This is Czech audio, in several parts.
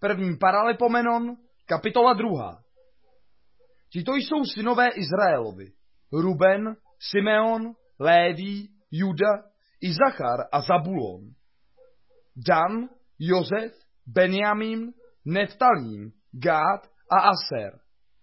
První Paralipomenon, kapitola 2. Tito jsou synové Izraelovi: Ruben, Simeon, Léví, Juda, Izachar a Zabulon. Dan, Josef, Benjamín, Neftalím, Gád a Aser.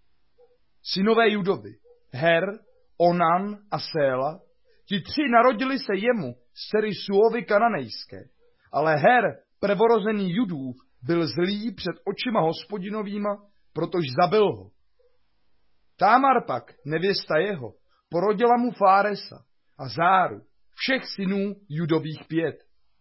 Synové Judovi: Her, Onan a Séla. Ti tři narodili se jemu z dcery Suovy kananejské, ale Her, prvorozený Judův, byl zlý před očima Hospodinovýma, protože zabil ho. Támar pak, nevěsta jeho, porodila mu Fáresa a Záru, všech synů Judových 5.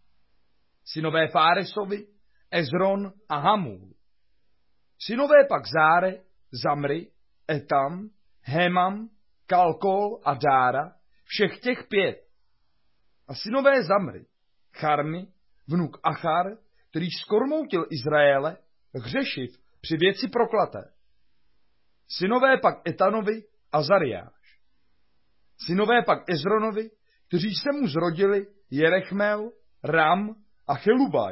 Synové Fáresovi: Ezron a Hamul. Synové pak Záre, Zamry, Etam, Hemam, Kalkol a Dára, všech těch 5. A synové Zamry: Charmi, vnuk Achar, který zkormoutil Izraele, hřešiv při věci proklaté. Synové pak Etanovi: Azariáš. Synové pak Ezronovi, kteří se mu zrodili, Jerechmel, Ram a Chelubaj.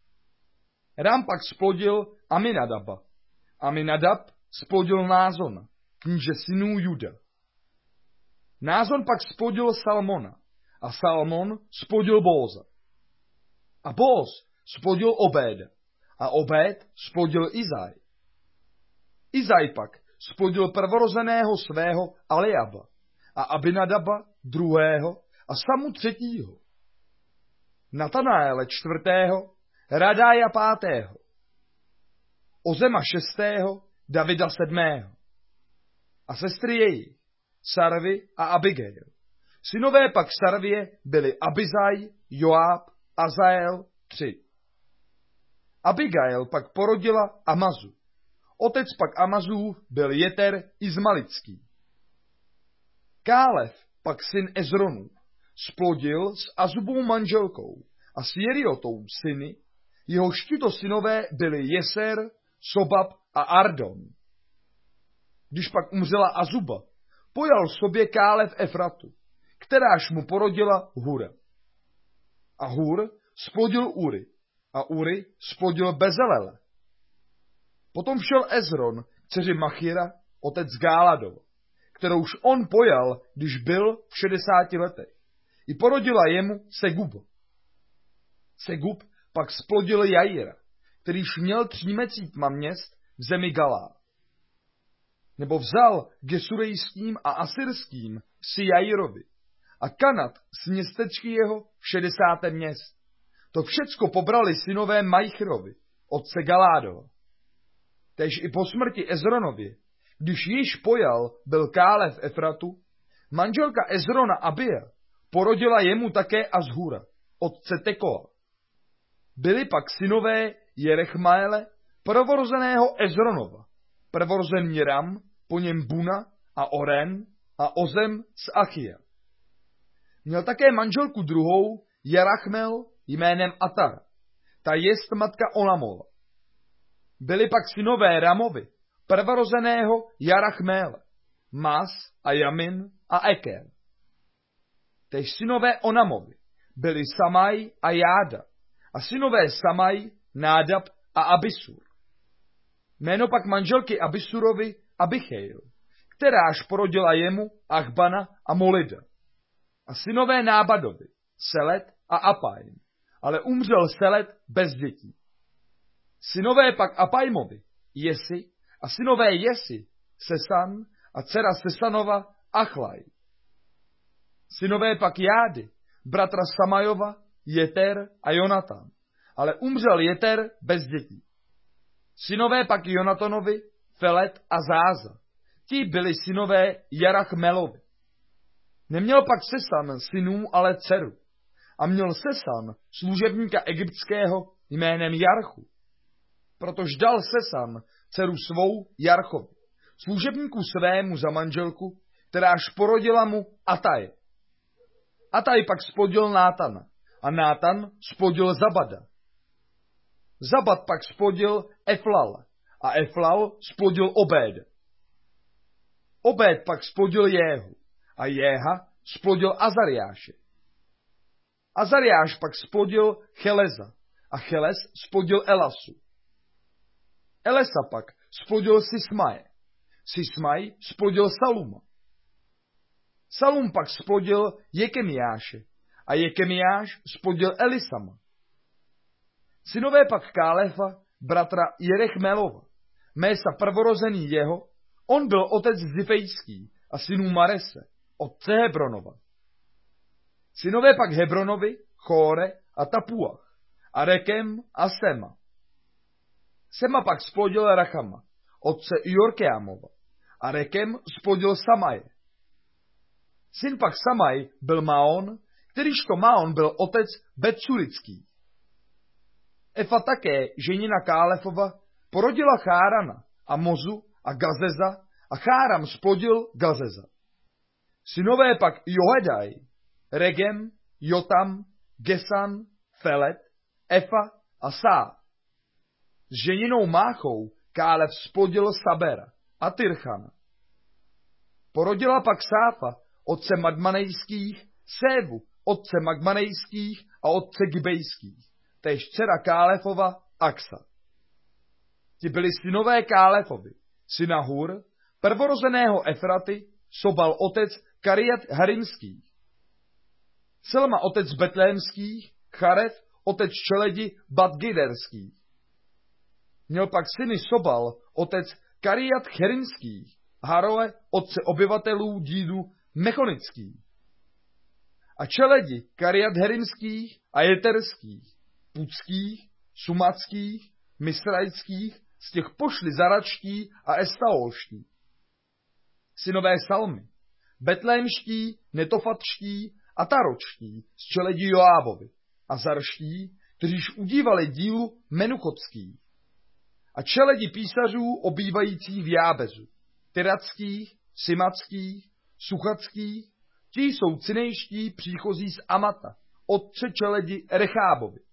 Ram pak splodil Aminadaba. Aminadab splodil Názona, kníže synů Juda. Názon pak splodil Salmona a Salmon splodil Bóza. A Bóz splodil Obéda a Obéd splodil Izaj. Izaj pak splodil prvorozeného svého Aliaba a Abinadaba druhého a Samu 3. Natanaele 4., Radája 5., Ozema 6., Davida 7. a sestry jejich, Sarvi a Abigail. Synové pak Sarvie byli Abizaj, Joáb, Azael 3. Abigail pak porodila Amazu. Otec pak Amazův byl Jeter Izmalický. Kálev pak syn Ezronův splodil s Azubou manželkou a s Jeriotou syny, jehož tito synové byli Jeser, Sobab a Ardon. Když pak umřela Azuba, pojal sobě Kálev Efratu, kteráž mu porodila Hura. A Hur splodil Uri a Uri splodil Bezelele. Potom šel Ezron, dceři Machira, otec Gáladova, kterouž on pojal, když byl v 60 letech, i porodila jemu Seguba. Segub pak splodil Jaira, kterýž měl 3 měst v zemi Galá. Nebo vzal gesurejským a asyrským si Jairovi a Kanat s městečky jeho v 60 měst. To všecko pobrali synové Majchrovi, otce Galádova. Též i po smrti Ezronově, když již pojal byl Kálev Efratu, manželka Ezrona Abia porodila jemu také Azhura, otce Tekoa. Byli pak synové Jerechmaele, prvorozeného Ezronova, prvorozený Ram, po něm Buna a Oren a Ozem z Achia. Měl také manželku druhou, Jarachmel, jménem Atar, ta jest matka Olamova. Byli pak synové Ramovi, prvorozeného Jarachméle, Mas a Jamin a Eker. Tež synové Onamovi byli Samaj a Jáda a synové Samaj, Nádab a Abisur. Jméno pak manželky Abisurovi Abichejl, kteráž porodila jemu Achbana a Molida. A synové Nábadovi, Selet a Apajm, ale umřel Selet bez dětí. Synové pak Apajmovi, Jesi, a synové Jesi, Sesan a dcera Sesanova, Achlaj. Synové pak Jády, bratra Samajova, Jeter a Jonatan, ale umřel Jeter bez dětí. Synové pak Jonatanovi, Felet a Záza, ti byli synové Jarachmelovi. Neměl pak Sesan synů, ale dceru. A měl Sesan služebníka egyptského jménem Jarchu. Protož dal Sesan dceru svou Jarchovi, služebníku svému za manželku, kteráž porodila mu Ataje. Ataj pak splodil Nátana a Nátan splodil Zabada. Zabad pak splodil Eflala a Eflal splodil Obéda. Obéd pak splodil Jéhu a Jéha splodil Azariáše. Azariáš pak splodil Cheleza a Cheles splodil Elasu. Elesa pak splodil Sismaje. Sismaj splodil Saluma. Salum pak splodil Jekemiáše a Jekemiáš splodil Elisama. Synové pak Kálefa, bratra Jerechmelova, Mésa prvorozený jeho, on byl otec Zifejský a synů Marese, otce Hebronova. Synové pak Hebronovi, Chóre a Tapuach, a Rekem a Sema. Sema pak splodil Rachama, otce Jorkeamova, a Rekem splodil Samaje. Syn pak Samaj byl Maon, kterýžto Maon byl otec Betsulický. Efa také, ženina Kálefova, porodila Chárana a Mozu a Gazeza a Cháram splodil Gazeza. Synové pak Johedaj, Regem, Jotam, Gesan, Felet, Efa a Sá. S ženinou Máchou Kálev splodil Sabera a Tyrchana. Porodila pak Sáfa, otce Madmanejských, Sévu, otce Magmanejských a otce Gibejských, též dcera Kálefova Aksa. Ti byli synové Kálefovi, syna Hur, prvorozeného Efraty, Sobal otec Kariat Harimských. Selma otec Betlémských, Charef otec čeledi Badgiderských. Měl pak syny Sobal otec Kariat Cherimských, Haroe otce obyvatelů dídu Mechonických. A čeledi Kariat Herimských a Jeterských, Puckých, Sumackých, Misrajských, z těch pošli Zaračtí a Estaolští. Synové Salmy, Betlémští, Netofatští a Taročtí z čeledí Joábovi a Zarští, kteříž udívali dílu Menuchotských. A čeledi písařů obývajících v Jábezu, Tyrackých, Simackých, Suchackých, ti jsou cinejští příchozí z Amata, otce čeledi Rechábovi.